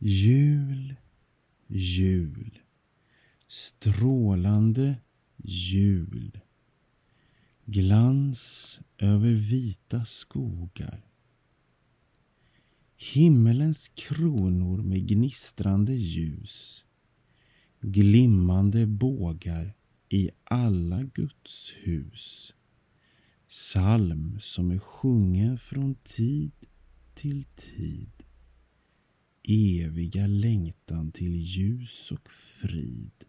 Jul, jul, strålande jul. Glans över vita skogar. Himmelens kronor med gnistrande ljus. Glimmande bågar i alla Guds hus. Psalm som är sjungen från tid till tid. Eviga längtan till ljus och frid.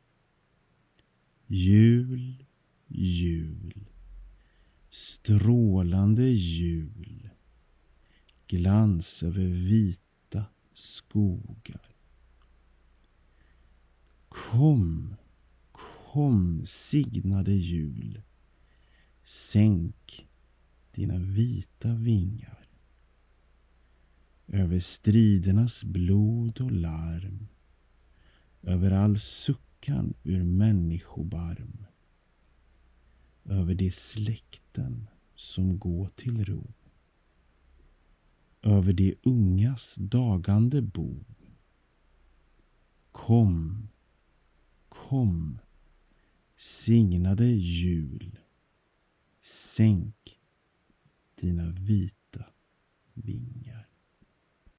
Jul, jul, strålande jul. Glans över vita skogar. Kom, kom signade jul. Sänk dina vita vingar. Över stridernas blod och larm. Över all suckan ur människobarm. Över de släkten som går till ro. Över de ungas dagande bo. Kom, kom, signade jul. Sänk dina vita vingar.